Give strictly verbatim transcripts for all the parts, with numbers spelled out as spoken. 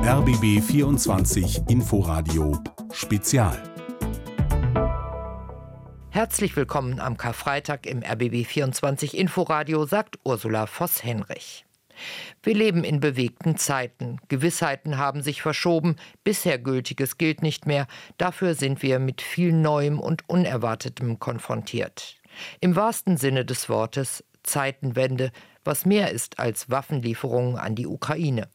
R B B vierundzwanzig Inforadio Spezial. Herzlich willkommen am Karfreitag im R B B vierundzwanzig Inforadio, sagt Ursula Voss-Henrich. Wir leben in bewegten Zeiten. Gewissheiten haben sich verschoben. Bisher Gültiges gilt nicht mehr. Dafür sind wir mit viel Neuem und Unerwartetem konfrontiert. Im wahrsten Sinne des Wortes Zeitenwende, was mehr ist als Waffenlieferungen an die Ukraine.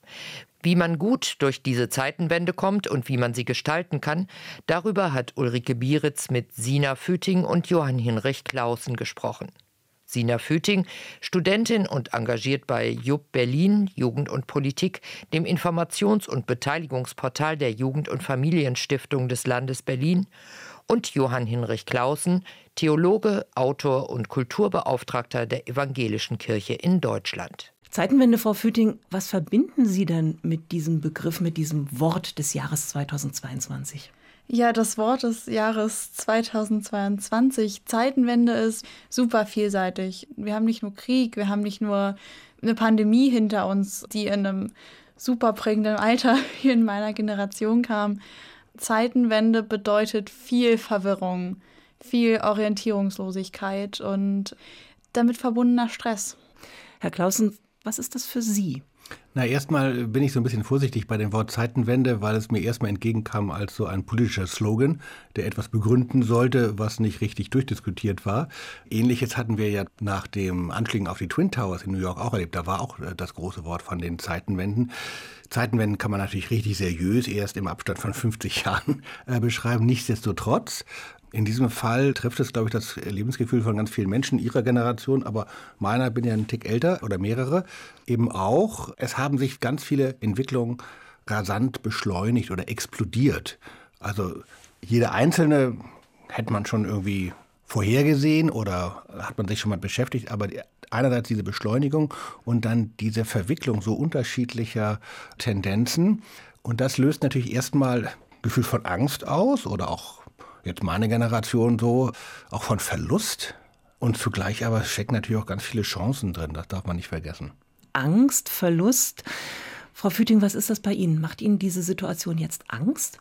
Wie man gut durch diese Zeitenwende kommt und wie man sie gestalten kann, darüber hat Ulrike Bieritz mit Sina Füting und Johann Hinrich Clausen gesprochen. Sina Füting, Studentin und engagiert bei J U B Berlin, Jugend und Politik, dem Informations- und Beteiligungsportal der Jugend- und Familienstiftung des Landes Berlin, und Johann Hinrich Clausen, Theologe, Autor und Kulturbeauftragter der Evangelischen Kirche in Deutschland. Zeitenwende, Frau Füting, was verbinden Sie denn mit diesem Begriff, mit diesem Wort des Jahres zweitausendzweiundzwanzig? Ja, das Wort des Jahres zweitausendzweiundzwanzig, Zeitenwende, ist super vielseitig. Wir haben nicht nur Krieg, wir haben nicht nur eine Pandemie hinter uns, die in einem super prägenden Alter hier in meiner Generation kam. Zeitenwende bedeutet viel Verwirrung, viel Orientierungslosigkeit und damit verbundener Stress. Herr Clausen, was ist das für Sie? Na, erstmal bin ich so ein bisschen vorsichtig bei dem Wort Zeitenwende, weil es mir erstmal entgegenkam als so ein politischer Slogan, der etwas begründen sollte, was nicht richtig durchdiskutiert war. Ähnliches hatten wir ja nach dem Anschlägen auf die Twin Towers in New York auch erlebt. Da war auch das große Wort von den Zeitenwenden. Zeitenwenden kann man natürlich richtig seriös erst im Abstand von fünfzig Jahren äh, beschreiben. Nichtsdestotrotz, in diesem Fall trifft es, glaube ich, das Lebensgefühl von ganz vielen Menschen ihrer Generation, aber meiner, bin ja einen Tick älter oder mehrere, eben auch. Es haben sich ganz viele Entwicklungen rasant beschleunigt oder explodiert. Also jede einzelne hätte man schon irgendwie vorhergesehen oder hat man sich schon mal beschäftigt, aber einerseits diese Beschleunigung und dann diese Verwicklung so unterschiedlicher Tendenzen. Und das löst natürlich erstmal ein Gefühl von Angst aus oder auch jetzt meine Generation so, auch von Verlust. Und zugleich aber stecken natürlich auch ganz viele Chancen drin, das darf man nicht vergessen. Angst, Verlust. Frau Füting, was ist das bei Ihnen? Macht Ihnen diese Situation jetzt Angst?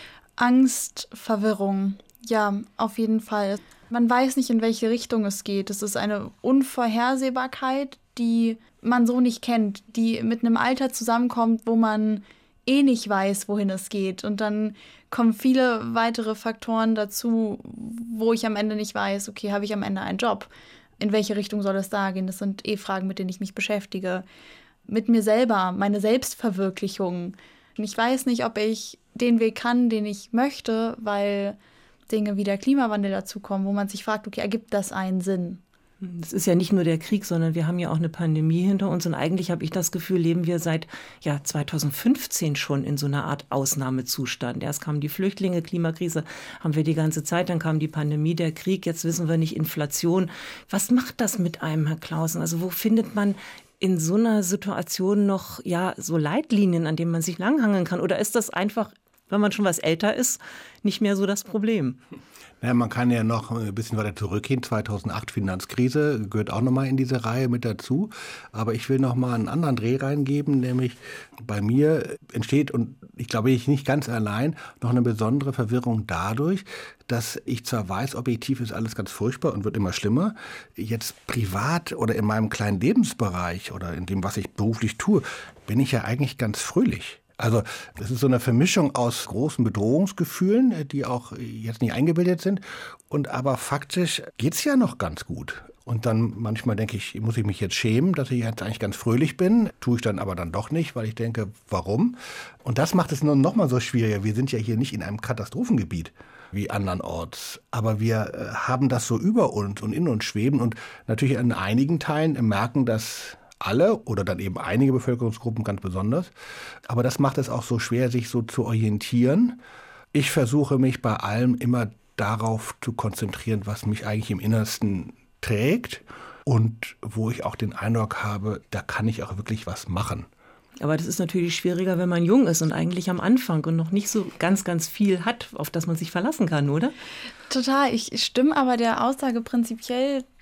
Angst, Verwirrung, ja, auf jeden Fall. Man weiß nicht, in welche Richtung es geht. Es ist eine Unvorhersehbarkeit, die man so nicht kennt, die mit einem Alter zusammenkommt, wo man eh nicht weiß, wohin es geht. Und dann kommen viele weitere Faktoren dazu, wo ich am Ende nicht weiß, okay, habe ich am Ende einen Job? In welche Richtung soll es da gehen? Das sind eh Fragen, mit denen ich mich beschäftige. Mit mir selber, meine Selbstverwirklichung. Ich weiß nicht, ob ich den Weg kann, den ich möchte, weil Dinge wie der Klimawandel dazukommen, wo man sich fragt, okay, ergibt das einen Sinn? Das ist ja nicht nur der Krieg, sondern wir haben ja auch eine Pandemie hinter uns. Und eigentlich habe ich das Gefühl, leben wir seit ja, zweitausendfünfzehn schon in so einer Art Ausnahmezustand. Erst kamen die Flüchtlinge, Klimakrise haben wir die ganze Zeit, dann kam die Pandemie, der Krieg, jetzt wissen wir nicht, Inflation. Was macht das mit einem, Herr Clausen? Also wo findet man in so einer Situation noch ja, so Leitlinien, an denen man sich langhangeln kann? Oder ist das einfach, wenn man schon was älter ist, nicht mehr so das Problem? Ja, man kann ja noch ein bisschen weiter zurückgehen. zweitausendacht Finanzkrise gehört auch nochmal in diese Reihe mit dazu. Aber ich will nochmal einen anderen Dreh reingeben, nämlich bei mir entsteht, und ich glaube, ich nicht ganz allein, noch eine besondere Verwirrung dadurch, dass ich zwar weiß, objektiv ist alles ganz furchtbar und wird immer schlimmer, jetzt privat oder in meinem kleinen Lebensbereich oder in dem, was ich beruflich tue, bin ich ja eigentlich ganz fröhlich. Also es ist so eine Vermischung aus großen Bedrohungsgefühlen, die auch jetzt nicht eingebildet sind. Und aber faktisch geht's ja noch ganz gut. Und dann manchmal denke ich, muss ich mich jetzt schämen, dass ich jetzt eigentlich ganz fröhlich bin. Tue ich dann aber dann doch nicht, weil ich denke, warum? Und das macht es nur noch mal so schwieriger. Wir sind ja hier nicht in einem Katastrophengebiet wie andernorts. Aber wir haben das so über uns und in uns schweben. Und natürlich an einigen Teilen merken das alle oder dann eben einige Bevölkerungsgruppen ganz besonders. Aber das macht es auch so schwer, sich so zu orientieren. Ich versuche mich bei allem immer darauf zu konzentrieren, was mich eigentlich im Innersten trägt und wo ich auch den Eindruck habe, da kann ich auch wirklich was machen. Aber das ist natürlich schwieriger, wenn man jung ist und eigentlich am Anfang und noch nicht so ganz, ganz viel hat, auf das man sich verlassen kann, oder? Total. Ich stimme aber der Aussage prinzipiell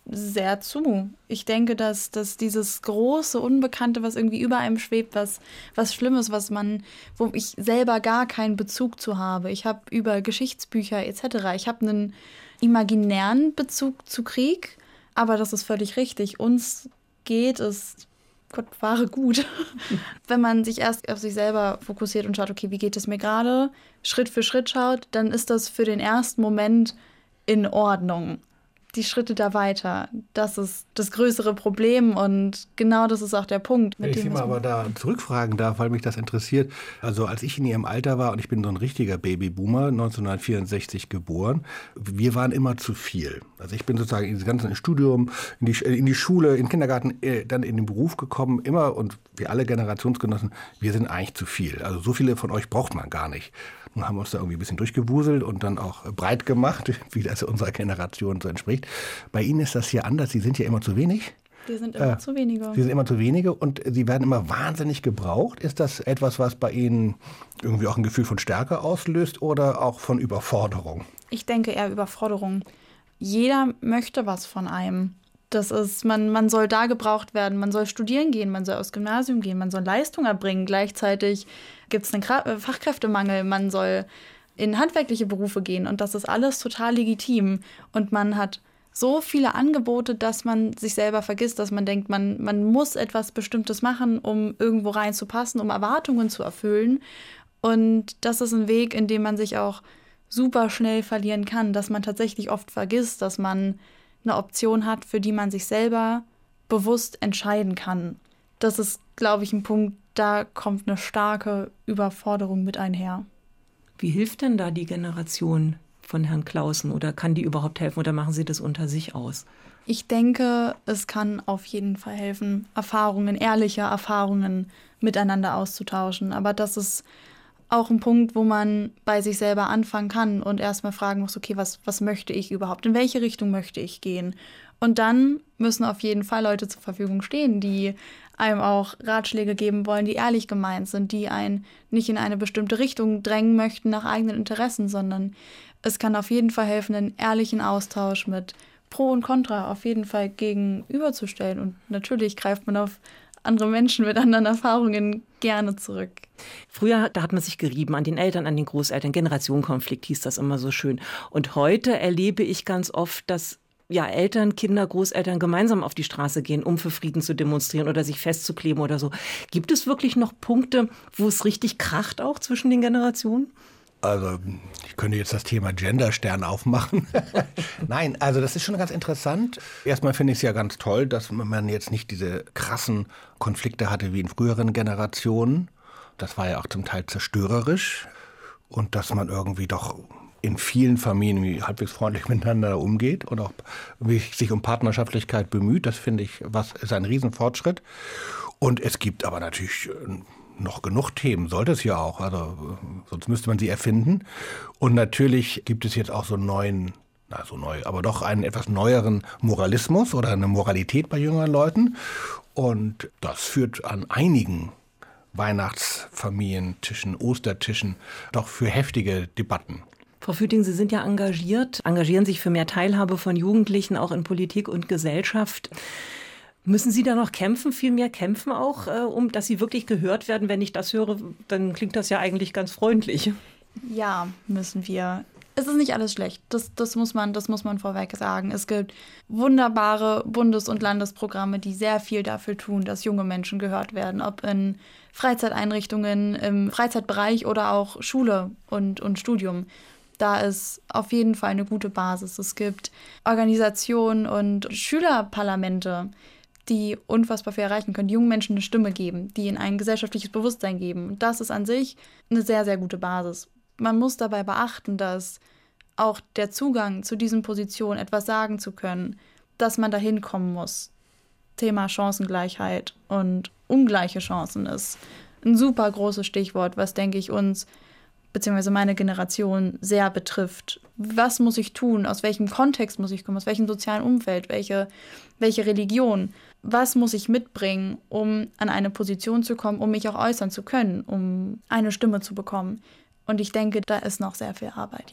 sehr zu. Ich denke, dass, dass dieses große Unbekannte, was irgendwie über einem schwebt, was, was Schlimmes, was man, wo ich selber gar keinen Bezug zu habe. Ich habe über Geschichtsbücher et cetera. Ich habe einen imaginären Bezug zu Krieg, aber das ist völlig richtig. Uns geht es, Gott wahre gut, wenn man sich erst auf sich selber fokussiert und schaut, okay, wie geht es mir gerade, Schritt für Schritt schaut, dann ist das für den ersten Moment in Ordnung. Die Schritte da weiter, das ist das größere Problem und genau das ist auch der Punkt. Mit Wenn ich dem Sie mal aber da zurückfragen darf, weil mich das interessiert. Also als ich in Ihrem Alter war und ich bin so ein richtiger Babyboomer, neunzehnhundertvierundsechzig geboren, wir waren immer zu viel. Also ich bin sozusagen in das ganze Studium, in die, in die Schule, in den Kindergarten, dann in den Beruf gekommen, immer und wir alle Generationsgenossen, wir sind eigentlich zu viel. Also so viele von euch braucht man gar nicht. Nun haben wir uns da irgendwie ein bisschen durchgewuselt und dann auch breit gemacht, wie das unserer Generation so entspricht. Bei Ihnen ist das hier anders. Sie sind hier immer zu wenig. Wir sind immer äh, zu wenige. Sie sind immer zu wenige und Sie werden immer wahnsinnig gebraucht. Ist das etwas, was bei Ihnen irgendwie auch ein Gefühl von Stärke auslöst oder auch von Überforderung? Ich denke eher Überforderung. Jeder möchte was von einem. Das ist, man, man soll da gebraucht werden, man soll studieren gehen, man soll aufs Gymnasium gehen, man soll Leistung erbringen. Gleichzeitig gibt es einen Kra- Fachkräftemangel, man soll in handwerkliche Berufe gehen und das ist alles total legitim. Und man hat so viele Angebote, dass man sich selber vergisst, dass man denkt, man, man muss etwas Bestimmtes machen, um irgendwo reinzupassen, um Erwartungen zu erfüllen. Und das ist ein Weg, in dem man sich auch super schnell verlieren kann, dass man tatsächlich oft vergisst, dass man eine Option hat, für die man sich selber bewusst entscheiden kann. Das ist, glaube ich, ein Punkt, da kommt eine starke Überforderung mit einher. Wie hilft denn da die Generation von Herrn Clausen oder kann die überhaupt helfen oder machen Sie das unter sich aus? Ich denke, es kann auf jeden Fall helfen, Erfahrungen, ehrliche Erfahrungen miteinander auszutauschen. Aber das ist auch ein Punkt, wo man bei sich selber anfangen kann und erstmal fragen muss, okay, was, was möchte ich überhaupt? In welche Richtung möchte ich gehen? Und dann müssen auf jeden Fall Leute zur Verfügung stehen, die einem auch Ratschläge geben wollen, die ehrlich gemeint sind, die einen nicht in eine bestimmte Richtung drängen möchten nach eigenen Interessen, sondern es kann auf jeden Fall helfen, einen ehrlichen Austausch mit Pro und Contra auf jeden Fall gegenüberzustellen. Und natürlich greift man auf andere Menschen mit anderen Erfahrungen gerne zurück. Früher, da hat man sich gerieben an den Eltern, an den Großeltern. Generationenkonflikt hieß das immer so schön. Und heute erlebe ich ganz oft, dass ja, Eltern, Kinder, Großeltern gemeinsam auf die Straße gehen, um für Frieden zu demonstrieren oder sich festzukleben oder so. Gibt es wirklich noch Punkte, wo es richtig kracht auch zwischen den Generationen? Also ich könnte jetzt das Thema Genderstern aufmachen. Nein, also das ist schon ganz interessant. Erstmal finde ich es ja ganz toll, dass man jetzt nicht diese krassen Konflikte hatte wie in früheren Generationen. Das war ja auch zum Teil zerstörerisch. Und dass man irgendwie doch in vielen Familien halbwegs freundlich miteinander umgeht und auch sich um Partnerschaftlichkeit bemüht. Das finde ich, was ist ein Riesenfortschritt. Und es gibt aber natürlich noch genug Themen, sollte es ja auch, also sonst müsste man sie erfinden. Und natürlich gibt es jetzt auch so einen neuen, na so neu, aber doch einen etwas neueren Moralismus oder eine Moralität bei jüngeren Leuten. Und das führt an einigen Weihnachtsfamilientischen, Ostertischen doch für heftige Debatten. Frau Füting, Sie sind ja engagiert, engagieren sich für mehr Teilhabe von Jugendlichen auch in Politik und Gesellschaft. Müssen Sie da noch kämpfen, viel mehr kämpfen auch, äh, um dass Sie wirklich gehört werden? Wenn ich das höre, dann klingt das ja eigentlich ganz freundlich. Ja, müssen wir. Es ist nicht alles schlecht, das, das, muss man, das muss man vorweg sagen. Es gibt wunderbare Bundes- und Landesprogramme, die sehr viel dafür tun, dass junge Menschen gehört werden, ob in Freizeiteinrichtungen, im Freizeitbereich oder auch Schule und, und Studium. Da ist auf jeden Fall eine gute Basis. Es gibt Organisationen und Schülerparlamente, die unfassbar viel erreichen können, die jungen Menschen eine Stimme geben, die ihnen ein gesellschaftliches Bewusstsein geben. Und das ist an sich eine sehr, sehr gute Basis. Man muss dabei beachten, dass auch der Zugang zu diesen Positionen, etwas sagen zu können, dass man dahin kommen muss. Thema Chancengleichheit und ungleiche Chancen ist ein super großes Stichwort, was, denke ich, uns beziehungsweise meine Generation sehr betrifft. Was muss ich tun? Aus welchem Kontext muss ich kommen? Aus welchem sozialen Umfeld? Welche, welche Religion? Was muss ich mitbringen, um an eine Position zu kommen, um mich auch äußern zu können, um eine Stimme zu bekommen? Und ich denke, da ist noch sehr viel Arbeit, ja.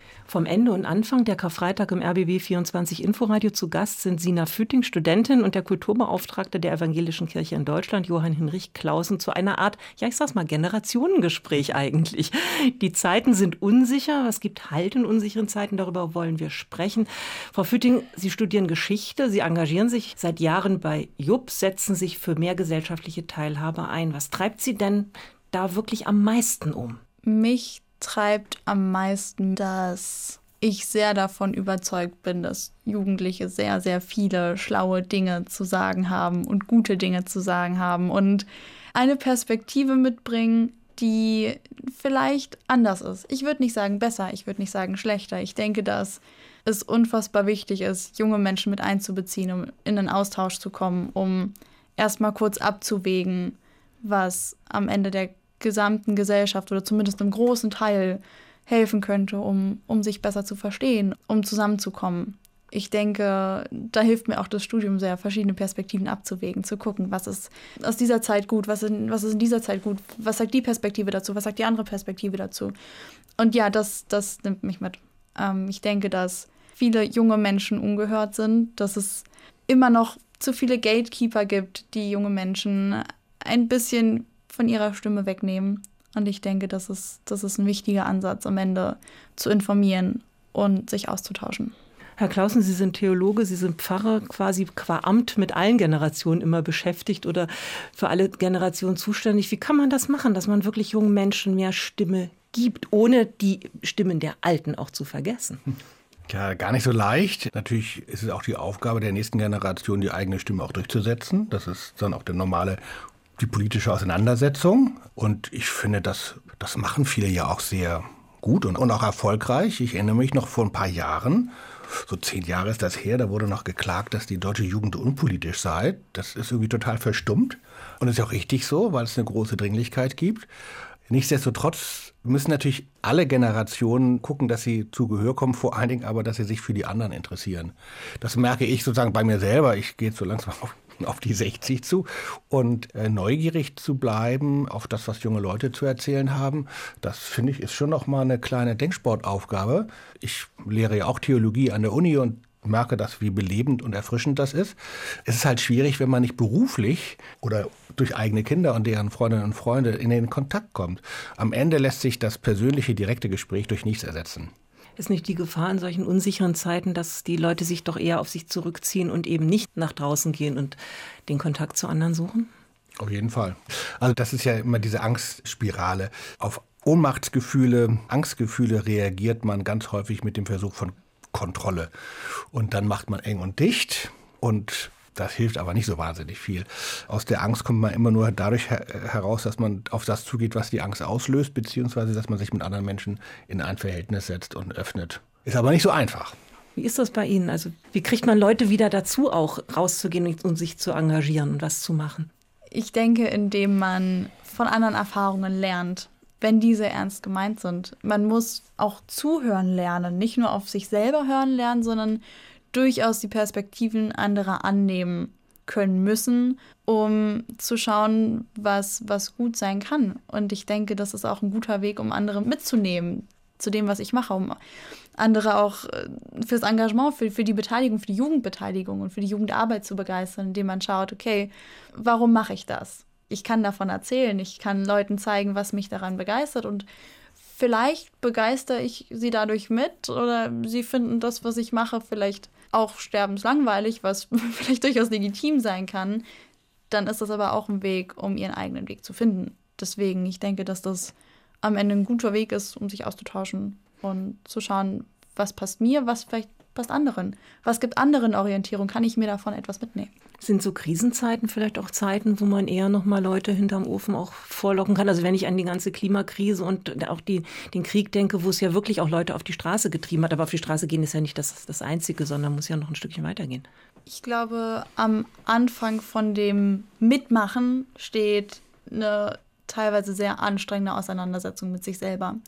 Vom Ende und Anfang der Karfreitag im R B B vierundzwanzig Inforadio zu Gast sind Sina Fütting, Studentin, und der Kulturbeauftragte der Evangelischen Kirche in Deutschland, Johann Hinrich Clausen, zu einer Art, ja ich sag's mal, Generationengespräch eigentlich. Die Zeiten sind unsicher, es gibt Halt in unsicheren Zeiten, darüber wollen wir sprechen. Frau Fütting, Sie studieren Geschichte, Sie engagieren sich seit Jahren bei Jupp, setzen sich für mehr gesellschaftliche Teilhabe ein. Was treibt Sie denn da wirklich am meisten um? Mich treibt am meisten, dass ich sehr davon überzeugt bin, dass Jugendliche sehr, sehr viele schlaue Dinge zu sagen haben und gute Dinge zu sagen haben und eine Perspektive mitbringen, die vielleicht anders ist. Ich würde nicht sagen besser, ich würde nicht sagen schlechter. Ich denke, dass es unfassbar wichtig ist, junge Menschen mit einzubeziehen, um in einen Austausch zu kommen, um erstmal kurz abzuwägen, was am Ende der gesamten Gesellschaft oder zumindest einem großen Teil helfen könnte, um, um sich besser zu verstehen, um zusammenzukommen. Ich denke, da hilft mir auch das Studium sehr, verschiedene Perspektiven abzuwägen, zu gucken, was ist aus dieser Zeit gut, was, in, was ist in dieser Zeit gut, was sagt die Perspektive dazu, was sagt die andere Perspektive dazu. Und ja, das, das nimmt mich mit. Ähm, ich denke, dass viele junge Menschen ungehört sind, dass es immer noch zu viele Gatekeeper gibt, die junge Menschen ein bisschen von ihrer Stimme wegnehmen. Und ich denke, das ist, das ist ein wichtiger Ansatz, am Ende zu informieren und sich auszutauschen. Herr Clausen, Sie sind Theologe, Sie sind Pfarrer, quasi qua Amt mit allen Generationen immer beschäftigt oder für alle Generationen zuständig. Wie kann man das machen, dass man wirklich jungen Menschen mehr Stimme gibt, ohne die Stimmen der Alten auch zu vergessen? Ja, gar nicht so leicht. Natürlich ist es auch die Aufgabe der nächsten Generation, die eigene Stimme auch durchzusetzen. Das ist dann auch der normale die politische Auseinandersetzung. Und ich finde, das, das machen viele ja auch sehr gut und, und auch erfolgreich. Ich erinnere mich noch vor ein paar Jahren, so zehn Jahre ist das her, da wurde noch geklagt, dass die deutsche Jugend unpolitisch sei. Das ist irgendwie total verstummt. Und das ist auch richtig so, weil es eine große Dringlichkeit gibt. Nichtsdestotrotz müssen natürlich alle Generationen gucken, dass sie zu Gehör kommen, vor allen Dingen aber, dass sie sich für die anderen interessieren. Das merke ich sozusagen bei mir selber. Ich gehe jetzt so langsam auf auf die sechzig zu und äh, neugierig zu bleiben auf das, was junge Leute zu erzählen haben, das finde ich ist schon noch mal eine kleine Denksportaufgabe. Ich lehre ja auch Theologie an der Uni und merke das, wie belebend und erfrischend das ist. Es ist halt schwierig, wenn man nicht beruflich oder durch eigene Kinder und deren Freundinnen und Freunde in den Kontakt kommt. Am Ende lässt sich das persönliche, direkte Gespräch durch nichts ersetzen. Ist nicht die Gefahr in solchen unsicheren Zeiten, dass die Leute sich doch eher auf sich zurückziehen und eben nicht nach draußen gehen und den Kontakt zu anderen suchen? Auf jeden Fall. Also das ist ja immer diese Angstspirale. Auf Ohnmachtsgefühle, Angstgefühle reagiert man ganz häufig mit dem Versuch von Kontrolle. Und dann macht man eng und dicht und das hilft aber nicht so wahnsinnig viel. Aus der Angst kommt man immer nur dadurch her- heraus, dass man auf das zugeht, was die Angst auslöst, beziehungsweise dass man sich mit anderen Menschen in ein Verhältnis setzt und öffnet. Ist aber nicht so einfach. Wie ist das bei Ihnen? Also wie kriegt man Leute wieder dazu, auch rauszugehen und sich zu engagieren und was zu machen? Ich denke, indem man von anderen Erfahrungen lernt, wenn diese ernst gemeint sind. Man muss auch zuhören lernen, nicht nur auf sich selber hören lernen, sondern durchaus die Perspektiven anderer annehmen können müssen, um zu schauen, was, was gut sein kann. Und ich denke, das ist auch ein guter Weg, um andere mitzunehmen zu dem, was ich mache, um andere auch fürs Engagement, für, für die Beteiligung, für die Jugendbeteiligung und für die Jugendarbeit zu begeistern, indem man schaut, okay, warum mache ich das? Ich kann davon erzählen, ich kann Leuten zeigen, was mich daran begeistert und vielleicht begeistere ich sie dadurch mit oder sie finden das, was ich mache, vielleicht auch sterbenslangweilig, was vielleicht durchaus legitim sein kann. Dann ist das aber auch ein Weg, um ihren eigenen Weg zu finden. Deswegen, ich denke, dass das am Ende ein guter Weg ist, um sich auszutauschen und zu schauen, was passt mir, was vielleicht passt anderen. Was gibt anderen Orientierung? Kann ich mir davon etwas mitnehmen? Sind so Krisenzeiten vielleicht auch Zeiten, wo man eher noch mal Leute hinterm Ofen auch vorlocken kann? Also wenn ich an die ganze Klimakrise und auch die, den Krieg denke, wo es ja wirklich auch Leute auf die Straße getrieben hat. Aber auf die Straße gehen ist ja nicht das, das Einzige, sondern muss ja noch ein Stückchen weitergehen. Ich glaube, am Anfang von dem Mitmachen steht eine teilweise sehr anstrengende Auseinandersetzung mit sich selber.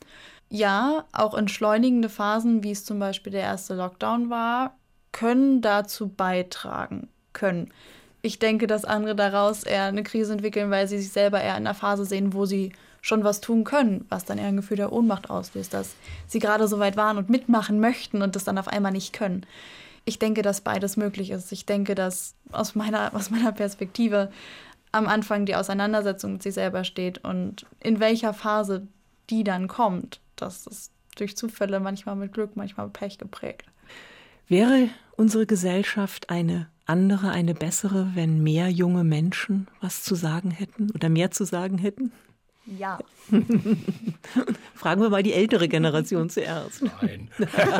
Ja, auch entschleunigende Phasen, wie es zum Beispiel der erste Lockdown war, können dazu beitragen können. Ich denke, dass andere daraus eher eine Krise entwickeln, weil sie sich selber eher in einer Phase sehen, wo sie schon was tun können, was dann eher ein Gefühl der Ohnmacht auslöst, dass sie gerade so weit waren und mitmachen möchten und das dann auf einmal nicht können. Ich denke, dass beides möglich ist. Ich denke, dass aus meiner, aus meiner Perspektive am Anfang die Auseinandersetzung mit sich selber steht und in welcher Phase die dann kommt. Das ist durch Zufälle, manchmal mit Glück, manchmal mit Pech geprägt. Wäre unsere Gesellschaft eine andere, eine bessere, wenn mehr junge Menschen was zu sagen hätten oder mehr zu sagen hätten? Ja. Fragen wir mal die ältere Generation zuerst. Nein.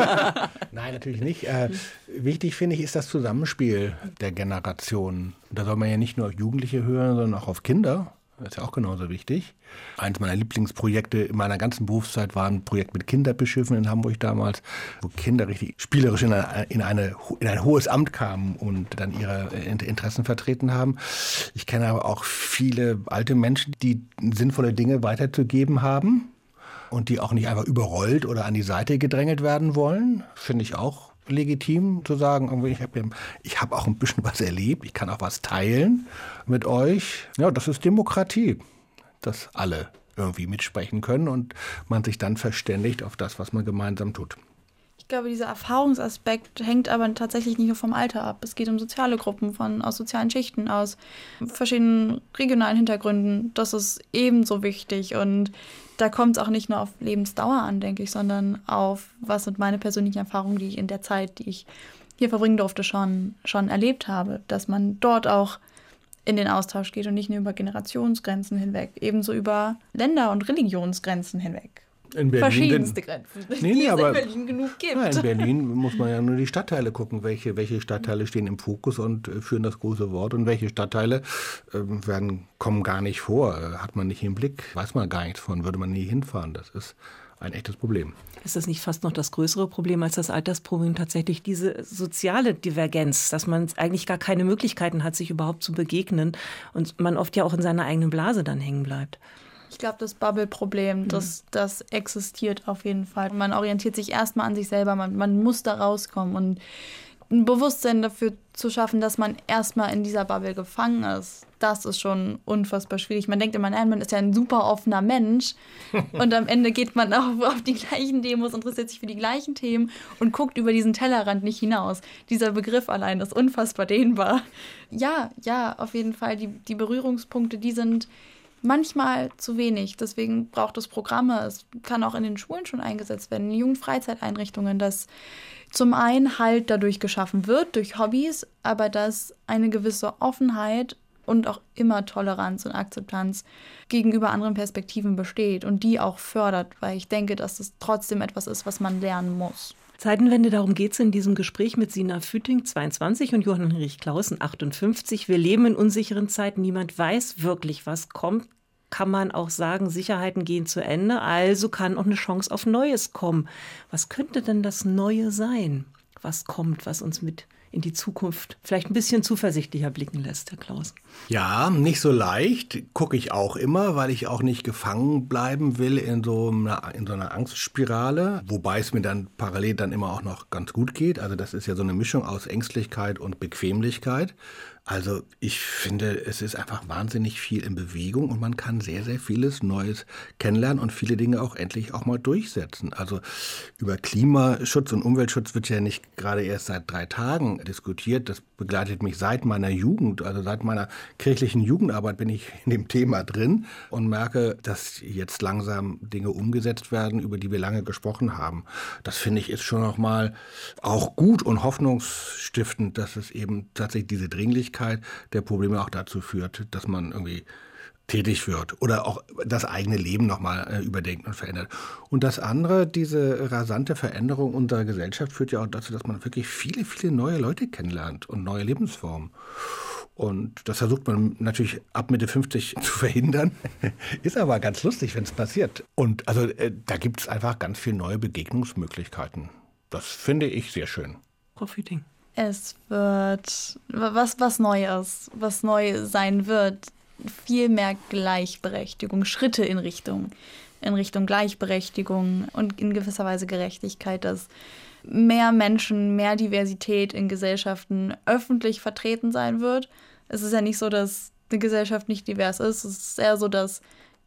Nein, natürlich nicht. Äh, wichtig finde ich ist das Zusammenspiel der Generationen. Da soll man ja nicht nur auf Jugendliche hören, sondern auch auf Kinder. Das ist ja auch genauso wichtig. Eins meiner Lieblingsprojekte in meiner ganzen Berufszeit war ein Projekt mit Kinderbischöfen in Hamburg damals, wo Kinder richtig spielerisch in, eine, in, eine, in ein hohes Amt kamen und dann ihre Interessen vertreten haben. Ich kenne aber auch viele alte Menschen, die sinnvolle Dinge weiterzugeben haben und die auch nicht einfach überrollt oder an die Seite gedrängelt werden wollen. Finde ich auch legitim zu sagen, ich habe ich hab auch ein bisschen was erlebt, ich kann auch was teilen mit euch. Ja, das ist Demokratie, dass alle irgendwie mitsprechen können und man sich dann verständigt auf das, was man gemeinsam tut. Ich glaube, dieser Erfahrungsaspekt hängt aber tatsächlich nicht nur vom Alter ab. Es geht um soziale Gruppen von, aus sozialen Schichten, aus verschiedenen regionalen Hintergründen. Das ist ebenso wichtig und da kommt es auch nicht nur auf Lebensdauer an, denke ich, sondern auf, was sind meine persönlichen Erfahrungen, die ich in der Zeit, die ich hier verbringen durfte, schon, schon erlebt habe. Dass man dort auch in den Austausch geht und nicht nur über Generationsgrenzen hinweg, ebenso über Länder- und Religionsgrenzen hinweg. In Berlin, Verschiedenste Grenzen, nee, die nee, es aber, in Berlin genug gibt. Ja, in Berlin muss man ja nur die Stadtteile gucken, welche, welche Stadtteile stehen im Fokus und äh, führen das große Wort und welche Stadtteile äh, werden, kommen gar nicht vor, äh, hat man nicht im Blick, weiß man gar nichts von, würde man nie hinfahren. Das ist ein echtes Problem. Ist das nicht fast noch das größere Problem als das Altersproblem, tatsächlich diese soziale Divergenz, dass man eigentlich gar keine Möglichkeiten hat, sich überhaupt zu begegnen und man oft ja auch in seiner eigenen Blase dann hängen bleibt? Ich glaube, das Bubble-Problem, das, das existiert auf jeden Fall. Man orientiert sich erstmal an sich selber, man, man muss da rauskommen und ein Bewusstsein dafür zu schaffen, dass man erstmal in dieser Bubble gefangen ist, das ist schon unfassbar schwierig. Man denkt immer, nein, man ist ja ein super offener Mensch und am Ende geht man auch auf die gleichen Demos, interessiert sich für die gleichen Themen und guckt über diesen Tellerrand nicht hinaus. Dieser Begriff allein ist unfassbar dehnbar. Ja, ja, auf jeden Fall. Die, die Berührungspunkte, die sind manchmal zu wenig. Deswegen braucht es Programme. Es kann auch in den Schulen schon eingesetzt werden, in Jugendfreizeiteinrichtungen, dass zum einen Halt dadurch geschaffen wird, durch Hobbys, aber dass eine gewisse Offenheit und auch immer Toleranz und Akzeptanz gegenüber anderen Perspektiven besteht und die auch fördert, weil ich denke, dass es trotzdem etwas ist, was man lernen muss. Zeitenwende, darum geht es in diesem Gespräch mit Sina Fütting, zweiundzwanzig, und Johann Hinrich Claussen, achtundfünfzig. Wir leben in unsicheren Zeiten. Niemand weiß wirklich, was kommt. Kann man auch sagen, Sicherheiten gehen zu Ende, also kann auch eine Chance auf Neues kommen. Was könnte denn das Neue sein, was kommt, was uns mit in die Zukunft vielleicht ein bisschen zuversichtlicher blicken lässt, Herr Claussen? Ja, nicht so leicht, gucke ich auch immer, weil ich auch nicht gefangen bleiben will in so einer, in so einer Angstspirale, wobei es mir dann parallel dann immer auch noch ganz gut geht. Also das ist ja so eine Mischung aus Ängstlichkeit und Bequemlichkeit. Also ich finde, es ist einfach wahnsinnig viel in Bewegung und man kann sehr, sehr vieles Neues kennenlernen und viele Dinge auch endlich auch mal durchsetzen. Also über Klimaschutz und Umweltschutz wird ja nicht gerade erst seit drei Tagen diskutiert. Das begleitet mich seit meiner Jugend, also seit meiner kirchlichen Jugendarbeit bin ich in dem Thema drin und merke, dass jetzt langsam Dinge umgesetzt werden, über die wir lange gesprochen haben. Das finde ich ist schon noch mal auch gut und hoffnungsstiftend, dass es eben tatsächlich diese Dringlichkeit der Probleme auch dazu führt, dass man irgendwie tätig wird oder auch das eigene Leben nochmal äh, überdenkt und verändert. Und das andere, diese rasante Veränderung unserer Gesellschaft führt ja auch dazu, dass man wirklich viele, viele neue Leute kennenlernt und neue Lebensformen. Und das versucht man natürlich ab Mitte fünfzig zu verhindern. Ist aber ganz lustig, wenn es passiert. Und also äh, da gibt es einfach ganz viele neue Begegnungsmöglichkeiten. Das finde ich sehr schön. Frau Fütting. Es wird was, was Neues, was neu sein wird, viel mehr Gleichberechtigung, Schritte in Richtung, in Richtung Gleichberechtigung und in gewisser Weise Gerechtigkeit, dass mehr Menschen, mehr Diversität in Gesellschaften öffentlich vertreten sein wird. Es ist ja nicht so, dass eine Gesellschaft nicht divers ist, es ist eher so, dass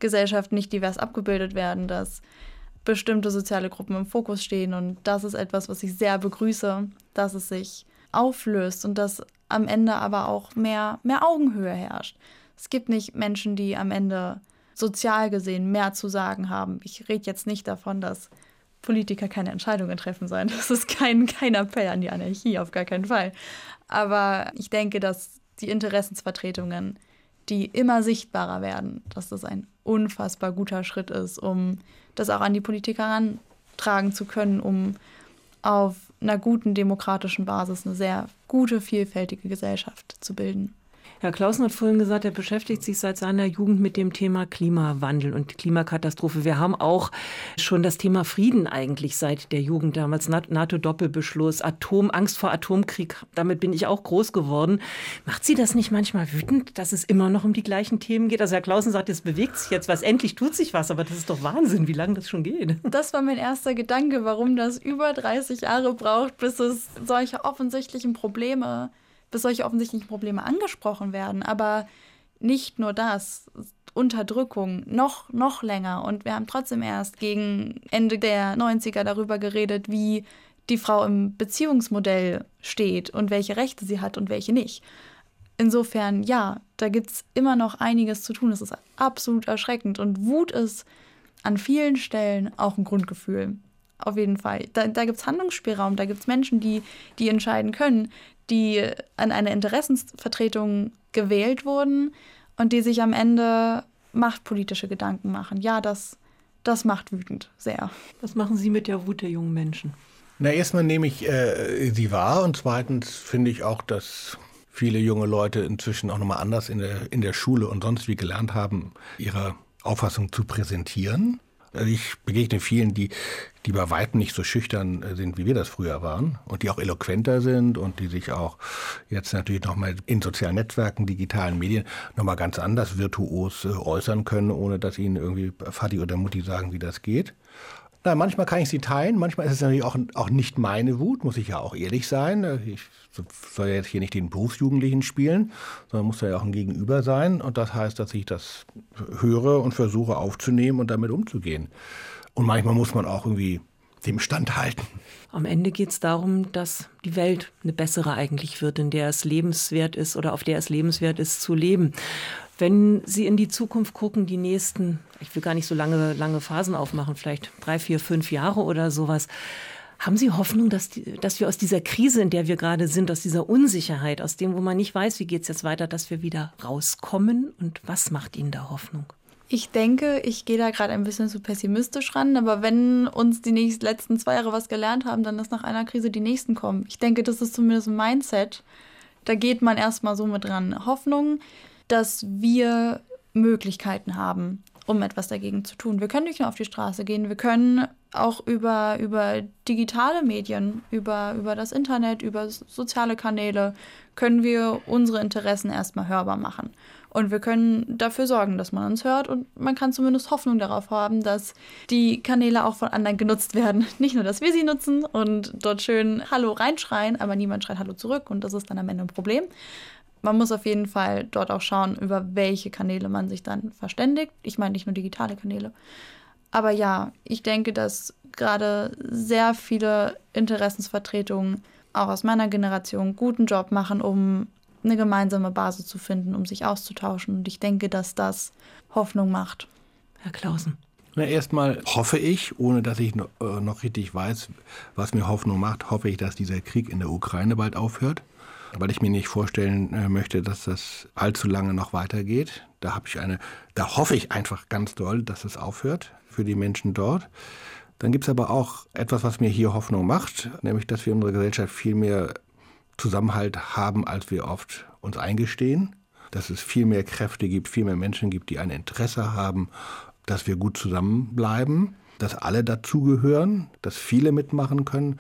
Gesellschaft nicht divers abgebildet werden, dass bestimmte soziale Gruppen im Fokus stehen. Und das ist etwas, was ich sehr begrüße, dass es sich auflöst und dass am Ende aber auch mehr, mehr Augenhöhe herrscht. Es gibt nicht Menschen, die am Ende sozial gesehen mehr zu sagen haben. Ich rede jetzt nicht davon, dass Politiker keine Entscheidungen treffen sollen. Das ist kein, kein Appell an die Anarchie, auf gar keinen Fall. Aber ich denke, dass die Interessensvertretungen, die immer sichtbarer werden, dass das ein unfassbar guter Schritt ist, um das auch an die Politiker herantragen zu können, um auf einer guten demokratischen Basis eine sehr gute, vielfältige Gesellschaft zu bilden. Herr Clausen hat vorhin gesagt, er beschäftigt sich seit seiner Jugend mit dem Thema Klimawandel und Klimakatastrophe. Wir haben auch schon das Thema Frieden eigentlich seit der Jugend damals, NATO-Doppelbeschluss, Atom, Angst vor Atomkrieg. Damit bin ich auch groß geworden. Macht Sie das nicht manchmal wütend, dass es immer noch um die gleichen Themen geht? Also Herr Clausen sagt, es bewegt sich jetzt was, endlich tut sich was, aber das ist doch Wahnsinn, wie lange das schon geht. Das war mein erster Gedanke, warum das über dreißig Jahre braucht, bis es solche offensichtlichen Probleme bis solche offensichtlichen Probleme angesprochen werden. Aber nicht nur das, Unterdrückung noch, noch länger. Und wir haben trotzdem erst gegen Ende der neunziger darüber geredet, wie die Frau im Beziehungsmodell steht und welche Rechte sie hat und welche nicht. Insofern, ja, da gibt es immer noch einiges zu tun. Es ist absolut erschreckend. Und Wut ist an vielen Stellen auch ein Grundgefühl. Auf jeden Fall. Da, da gibt es Handlungsspielraum, da gibt es Menschen, die, die entscheiden können, die an eine Interessensvertretung gewählt wurden und die sich am Ende machtpolitische Gedanken machen. Ja, das, das macht wütend, sehr. Was machen Sie mit der Wut der jungen Menschen? Na, erstmal nehme ich äh, sie wahr und zweitens finde ich auch, dass viele junge Leute inzwischen auch nochmal anders in der, in der Schule und sonst wie gelernt haben, ihre Auffassung zu präsentieren. Also ich begegne vielen, die, die bei weitem nicht so schüchtern sind, wie wir das früher waren und die auch eloquenter sind und die sich auch jetzt natürlich nochmal in sozialen Netzwerken, digitalen Medien nochmal ganz anders virtuos äußern können, ohne dass ihnen irgendwie Vati oder Mutti sagen, wie das geht. Na, manchmal kann ich sie teilen, manchmal ist es natürlich auch, auch nicht meine Wut, muss ich ja auch ehrlich sein. Ich soll ja jetzt hier nicht den Berufsjugendlichen spielen, sondern muss ja auch ein Gegenüber sein. Und das heißt, dass ich das höre und versuche aufzunehmen und damit umzugehen. Und manchmal muss man auch irgendwie dem standhalten. Am Ende geht es darum, dass die Welt eine bessere eigentlich wird, in der es lebenswert ist oder auf der es lebenswert ist zu leben. Wenn Sie in die Zukunft gucken, die nächsten, ich will gar nicht so lange, lange Phasen aufmachen, vielleicht drei, vier, fünf Jahre oder sowas, haben Sie Hoffnung, dass, die, dass wir aus dieser Krise, in der wir gerade sind, aus dieser Unsicherheit, aus dem, wo man nicht weiß, wie geht es jetzt weiter, dass wir wieder rauskommen? Und was macht Ihnen da Hoffnung? Ich denke, ich gehe da gerade ein bisschen zu pessimistisch ran, aber wenn uns die nächsten, letzten zwei Jahre was gelernt haben, dann ist nach einer Krise die nächsten kommen. Ich denke, das ist zumindest ein Mindset. Da geht man erstmal so mit dran. Hoffnung, dass wir Möglichkeiten haben, um etwas dagegen zu tun. Wir können nicht nur auf die Straße gehen, wir können auch über, über digitale Medien, über, über das Internet, über soziale Kanäle, können wir unsere Interessen erstmal hörbar machen. Und wir können dafür sorgen, dass man uns hört und man kann zumindest Hoffnung darauf haben, dass die Kanäle auch von anderen genutzt werden. Nicht nur, dass wir sie nutzen und dort schön Hallo reinschreien, aber niemand schreit Hallo zurück und das ist dann am Ende ein Problem. Man muss auf jeden Fall dort auch schauen, über welche Kanäle man sich dann verständigt. Ich meine nicht nur digitale Kanäle. Aber ja, ich denke, dass gerade sehr viele Interessensvertretungen auch aus meiner Generation einen guten Job machen, um eine gemeinsame Basis zu finden, um sich auszutauschen. Und ich denke, dass das Hoffnung macht. Herr Clausen. Na, erstmal hoffe ich, ohne dass ich noch, äh, noch richtig weiß, was mir Hoffnung macht, hoffe ich, dass dieser Krieg in der Ukraine bald aufhört. Weil ich mir nicht vorstellen äh, möchte, dass das allzu lange noch weitergeht. Da habe ich eine, da hoffe ich einfach ganz doll, dass es aufhört für die Menschen dort. Dann gibt es aber auch etwas, was mir hier Hoffnung macht, nämlich, dass wir in unserer Gesellschaft viel mehr Zusammenhalt haben, als wir oft uns eingestehen. Dass es viel mehr Kräfte gibt, viel mehr Menschen gibt, die ein Interesse haben, dass wir gut zusammenbleiben, dass alle dazugehören, dass viele mitmachen können.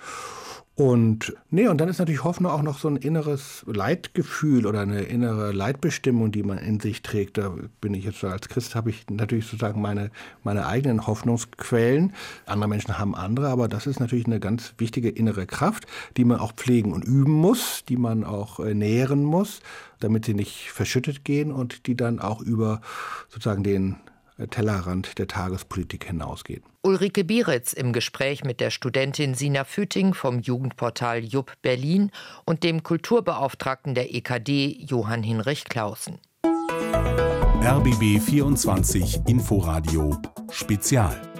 Und nee, und dann ist natürlich Hoffnung auch noch so ein inneres Leitgefühl oder eine innere Leitbestimmung, die man in sich trägt. Da bin ich jetzt so als Christ, habe ich natürlich sozusagen meine, meine eigenen Hoffnungsquellen. Andere Menschen haben andere, aber das ist natürlich eine ganz wichtige innere Kraft, die man auch pflegen und üben muss, die man auch äh, nähren muss, damit sie nicht verschüttet gehen und die dann auch über sozusagen den Tellerrand der Tagespolitik hinausgeht. Ulrike Bieritz im Gespräch mit der Studentin Sina Füting vom Jugendportal Jupp Berlin und dem Kulturbeauftragten der E K D Johann Hinrich Clausen. R B B vierundzwanzig Inforadio Spezial.